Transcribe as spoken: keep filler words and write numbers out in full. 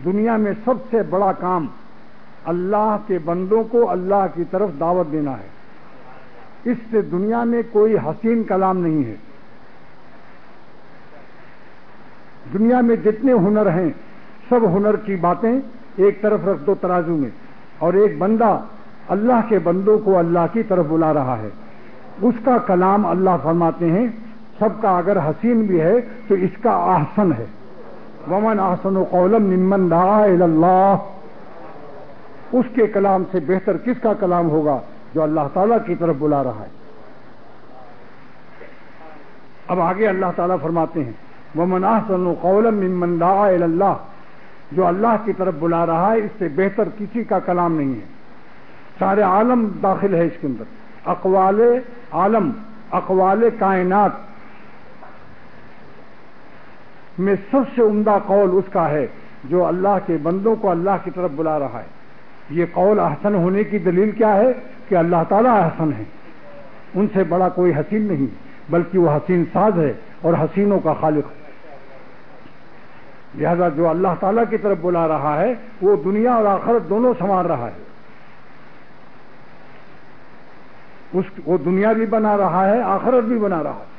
دنیا میں سب سے بڑا کام اللہ کے بندوں کو اللہ کی طرف دعوت دینا ہے. اس سے دنیا میں کوئی حسین کلام نہیں ہے. دنیا میں جتنے ہنر ہیں سب ہنر کی باتیں ایک طرف رکھ دو ترازو میں، اور ایک بندہ اللہ کے بندوں کو اللہ کی طرف بلا رہا ہے، اس کا کلام اللہ فرماتے ہیں سب کا اگر حسین بھی ہے تو اس کا احسن ہے. ومن احسن قولا ممن دعا الی اللہ، اس کے کلام سے بہتر کس کا کلام ہوگا جو اللہ تعالیٰ کی طرف بلا رہا ہے. اب آگے اللہ تعالیٰ فرماتے ہیں ومن احسن قولا ممن دعا الی اللہ، جو اللہ کی طرف بلا رہا ہے اس سے بہتر کسی کا کلام نہیں ہے. سارے عالم داخل ہے اس کے اندر، اقوال عالم، اقوال کائنات میں سب سے عمدہ قول اس کا ہے جو اللہ کے بندوں کو اللہ کی طرف بلا رہا ہے. یہ قول احسن ہونے کی دلیل کیا ہے کہ اللہ تعالیٰ احسن ہے، ان سے بڑا کوئی حسین نہیں، بلکہ وہ حسین ساز ہے اور حسینوں کا خالق ہے. لہذا جو اللہ تعالیٰ کی طرف بلا رہا ہے وہ دنیا اور آخرت دونوں سنوار رہا ہے. اس وہ دنیا بھی بنا رہا ہے، آخرت بھی بنا رہا ہے.